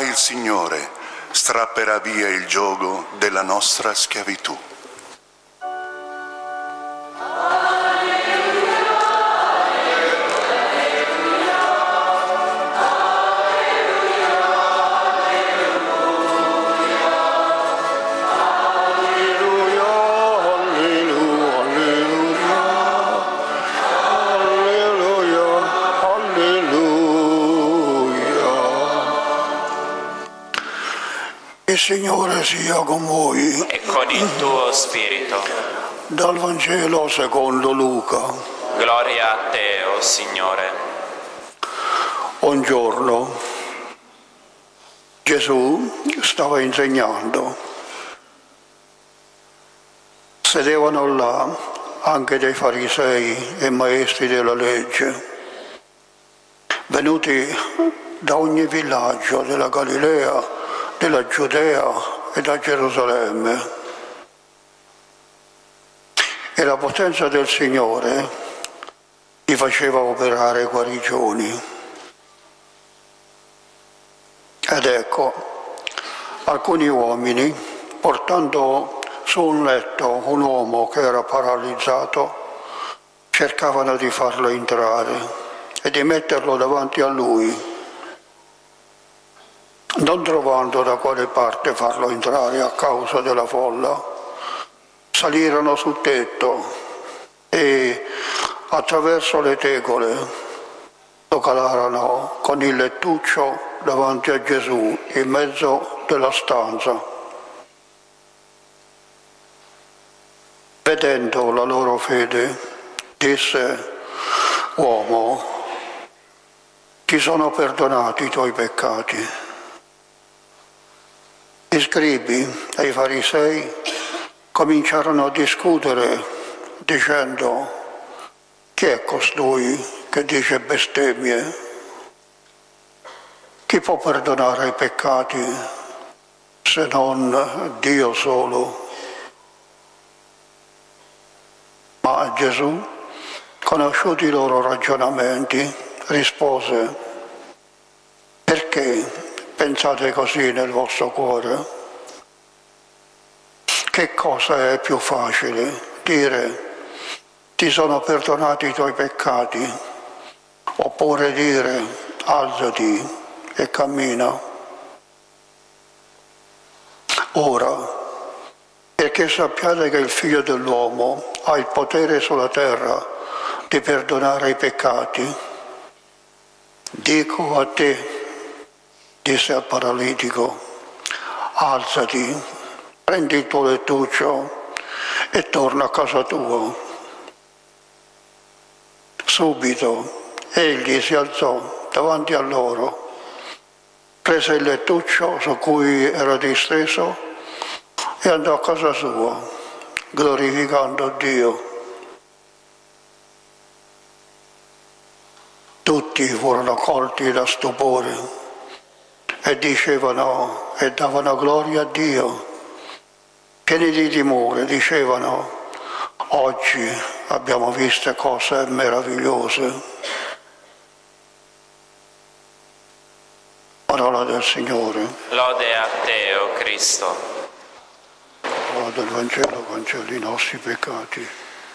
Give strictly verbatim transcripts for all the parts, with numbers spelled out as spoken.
il Signore strapperà via il giogo della nostra schiavitù. Il Signore sia con voi. E con il tuo spirito. Dal Vangelo secondo Luca. Gloria a te, o Signore. Un giorno Gesù stava insegnando. Sedevano là anche dei farisei e maestri della legge, venuti da ogni villaggio della Galilea, della Giudea e da Gerusalemme. E la potenza del Signore gli faceva operare guarigioni. Ed ecco, alcuni uomini, portando su un letto un uomo che era paralizzato, cercavano di farlo entrare e di metterlo davanti a lui. Non trovando da quale parte farlo entrare a causa della folla, salirono sul tetto e attraverso le tegole lo calarono con il lettuccio davanti a Gesù in mezzo della stanza. Vedendo la loro fede, disse: uomo, ti sono perdonati i tuoi peccati. Gli scribi e i farisei cominciarono a discutere dicendo: chi è costui che dice bestemmie? Chi può perdonare i peccati se non Dio solo? Ma Gesù, conosciuti i loro ragionamenti, rispose: perché pensate così nel vostro cuore? Che cosa è più facile? Dire: ti sono perdonati i tuoi peccati, oppure dire: alzati e cammina? Ora, perché sappiate che il Figlio dell'uomo ha il potere sulla terra di perdonare i peccati, dico a te, disse al paralitico: alzati, prendi il tuo lettuccio e torna a casa tua. Subito egli si alzò davanti a loro, prese il lettuccio su cui era disteso e andò a casa sua, glorificando Dio. Tutti furono colti da stupore e dicevano e davano gloria a Dio. Pieni di timore dicevano: oggi abbiamo visto cose meravigliose. Parola del Signore. Lode a te, o Cristo. Parola del Vangelo, cancelli i nostri peccati.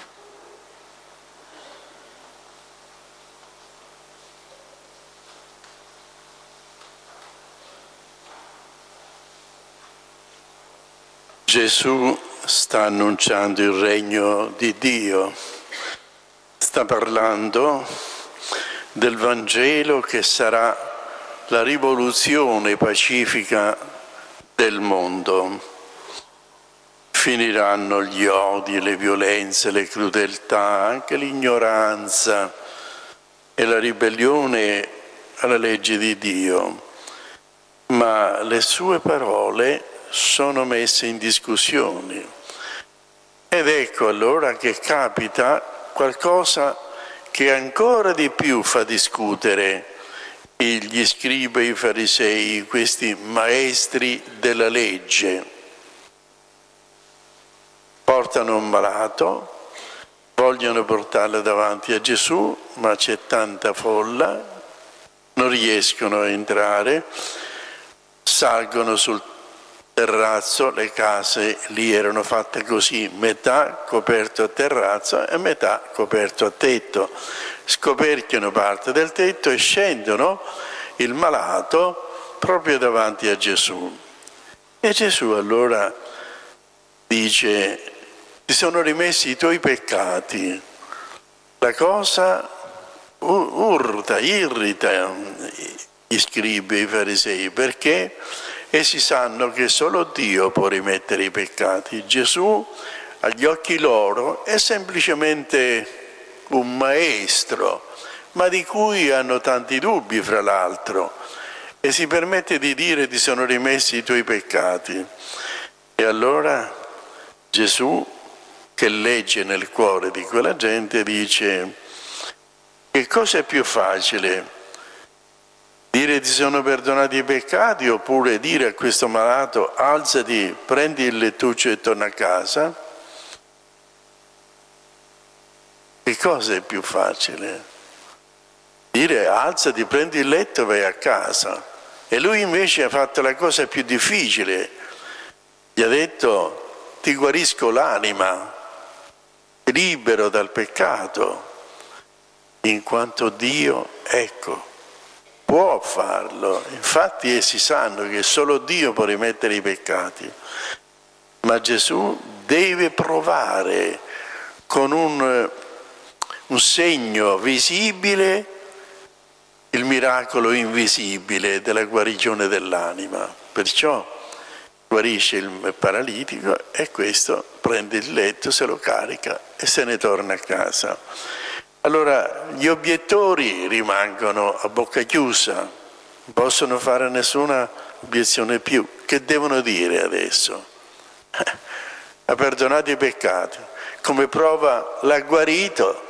Gesù sta annunciando il regno di Dio, sta parlando del Vangelo che sarà la rivoluzione pacifica del mondo. Finiranno gli odi, le violenze, le crudeltà, anche l'ignoranza e la ribellione alla legge di Dio, ma le sue parole sono messe in discussione. Ed ecco allora che capita qualcosa che ancora di più fa discutere gli scribi e i farisei, questi maestri della legge. Portano un malato, vogliono portarlo davanti a Gesù, ma c'è tanta folla, non riescono a entrare. salgono sul terrazzo, le case lì erano fatte così, metà coperto a terrazzo e metà coperto a tetto. Scoperchiano parte del tetto e scendono il malato proprio davanti a Gesù. E Gesù allora dice: ti sono rimessi i tuoi peccati. La cosa urta, irrita gli scribi e i farisei, perché essi sanno che solo Dio può rimettere i peccati. Gesù, agli occhi loro, è semplicemente un maestro, ma di cui hanno tanti dubbi, fra l'altro, e si permette di dire: ti sono rimessi i tuoi peccati. E allora Gesù, che legge nel cuore di quella gente, dice: che cosa è più facile? Dire ti sono perdonati i peccati, oppure dire a questo malato: alzati, prendi il lettuccio e torna a casa? Che cosa è più facile? Dire alzati, prendi il letto e vai a casa. E lui invece ha fatto la cosa più difficile. Gli ha detto: ti guarisco l'anima, ti libero dal peccato, in quanto Dio, ecco, può farlo. Infatti essi sanno che solo Dio può rimettere i peccati, ma Gesù deve provare con un, un segno visibile il miracolo invisibile della guarigione dell'anima. Perciò guarisce il paralitico e questo prende il letto, se lo carica e se ne torna a casa. Allora gli obiettori rimangono a bocca chiusa, non possono fare nessuna obiezione più. Che devono dire adesso? Ha perdonato i peccati, come prova l'ha guarito,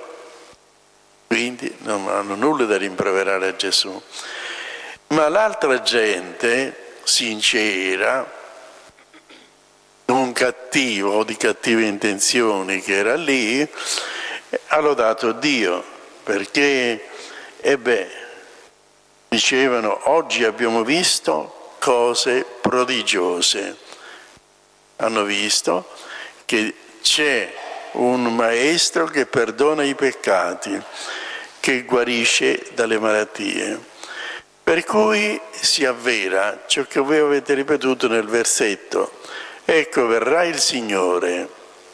quindi non hanno nulla da rimproverare a Gesù. Ma l'altra gente sincera, non cattivo o di cattive intenzioni, che era lì, ha lodato Dio, perché, e beh, dicevano: oggi abbiamo visto cose prodigiose. Hanno visto che c'è un maestro che perdona i peccati, che guarisce dalle malattie. Per cui si avvera ciò che voi avete ripetuto nel versetto: ecco, verrà il Signore.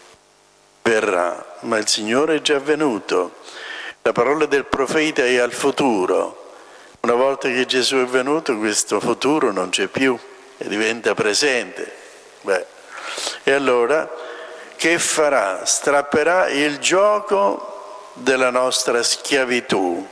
Verrà, ma il Signore è già venuto. La parola del profeta è al futuro. Una volta che Gesù è venuto, questo futuro non c'è più e diventa presente. Beh, e allora che farà? Strapperà il gioco della nostra schiavitù.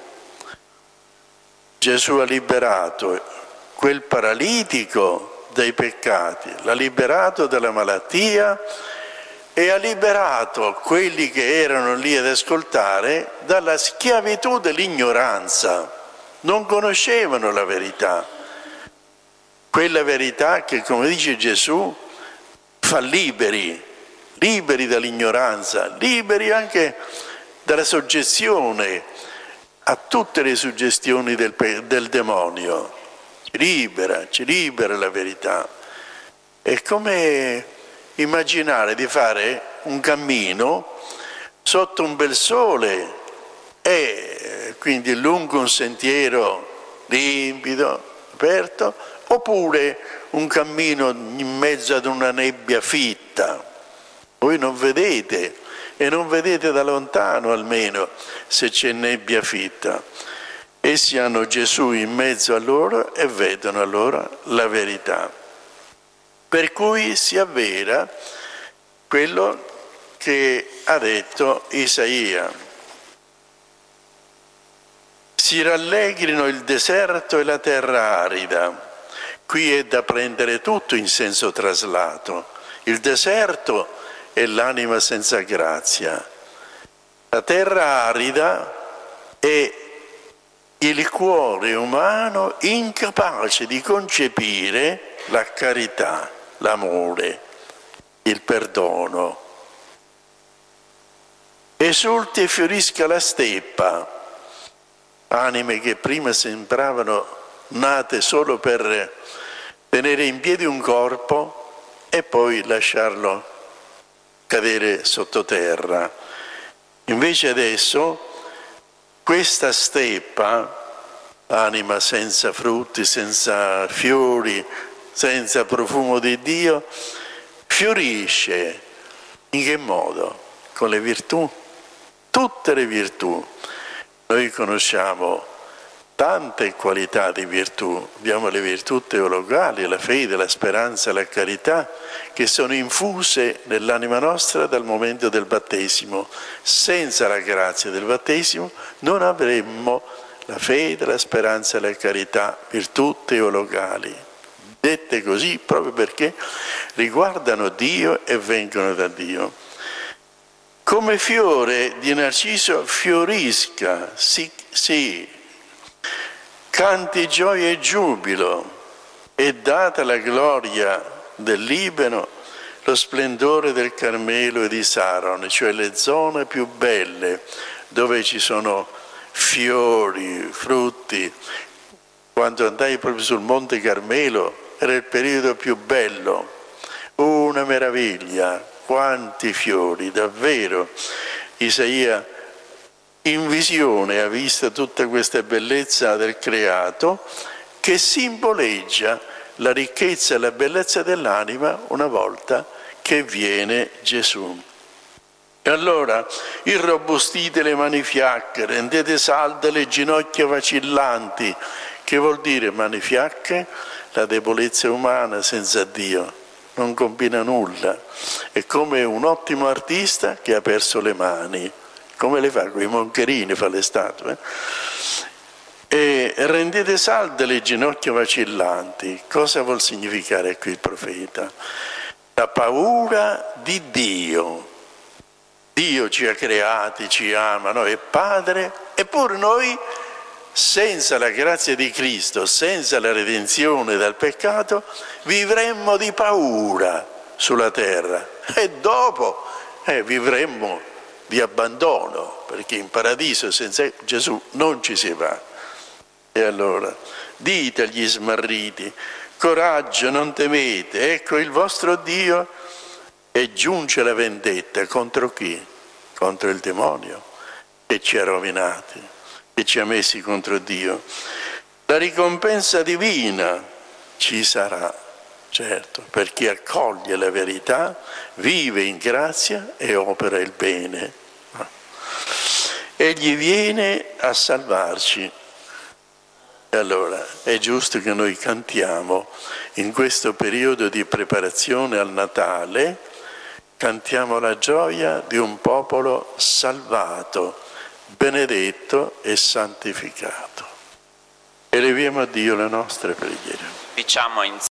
Gesù ha liberato quel paralitico dai peccati, l'ha liberato dalla malattia e ha liberato quelli che erano lì ad ascoltare dalla schiavitù dell'ignoranza. Non conoscevano la verità, quella verità che, come dice Gesù, fa liberi, liberi dall'ignoranza, liberi anche dalla soggezione a tutte le suggestioni del, del demonio. Ci libera, ci libera la verità. È come immaginare di fare un cammino sotto un bel sole e quindi lungo un sentiero limpido, aperto, oppure un cammino in mezzo ad una nebbia fitta. Voi non vedete, e non vedete da lontano almeno se c'è nebbia fitta. Essi hanno Gesù in mezzo a loro e vedono allora la verità. Per cui si avvera quello che ha detto Isaia: si rallegrino il deserto e la terra arida. Qui è da prendere tutto in senso traslato. Il deserto è l'anima senza grazia. La terra arida è il cuore umano incapace di concepire la carità, l'amore, il perdono. Esulti e fiorisca la steppa, anime che prima sembravano nate solo per tenere in piedi un corpo e poi lasciarlo cadere sottoterra. Invece adesso questa steppa, anima senza frutti, senza fiori, senza profumo di Dio, fiorisce. In che modo? Con le virtù, tutte le virtù. Noi conosciamo tante qualità di virtù, abbiamo le virtù teologali, la fede, la speranza, la carità, che sono infuse nell'anima nostra dal momento del battesimo. Senza la grazia del battesimo non avremmo la fede, la speranza e la carità, virtù teologali, dette così proprio perché riguardano Dio e vengono da Dio. Come fiore di narciso fiorisca, sì, sì, canti gioia e giubilo, e data la gloria del Libano, lo splendore del Carmelo e di Saron, cioè le zone più belle dove ci sono fiori, frutti. Quando andai proprio sul Monte Carmelo era il periodo più bello, una meraviglia, quanti fiori, davvero. Isaia in visione ha visto tutta questa bellezza del creato che simboleggia la ricchezza e la bellezza dell'anima una volta che viene Gesù. E allora irrobustite le mani fiacche, rendete salde le ginocchia vacillanti. Che vuol dire mani fiacche? La debolezza umana senza Dio, non combina nulla. È come un ottimo artista che ha perso le mani. Come le fa? Con i moncherini fa le statue. E rendete salde le ginocchia vacillanti. Cosa vuol significare qui il profeta? La paura di Dio. Dio ci ha creati, ci ama, no? È Padre, eppure noi, senza la grazia di Cristo, senza la redenzione dal peccato, vivremmo di paura sulla terra e dopo eh, vivremmo di abbandono, perché in paradiso senza Gesù non ci si va. E allora dite agli smarriti: coraggio, non temete, ecco il vostro Dio. E giunge la vendetta contro chi? Contro il demonio che ci ha rovinati, che ci ha messi contro Dio. La ricompensa divina ci sarà, certo, per chi accoglie la verità, vive in grazia e opera il bene. Egli viene a salvarci. E allora è giusto che noi cantiamo in questo periodo di preparazione al Natale, cantiamo la gioia di un popolo salvato, benedetto e santificato. Eleviamo a Dio le nostre preghiere. Diciamo insieme.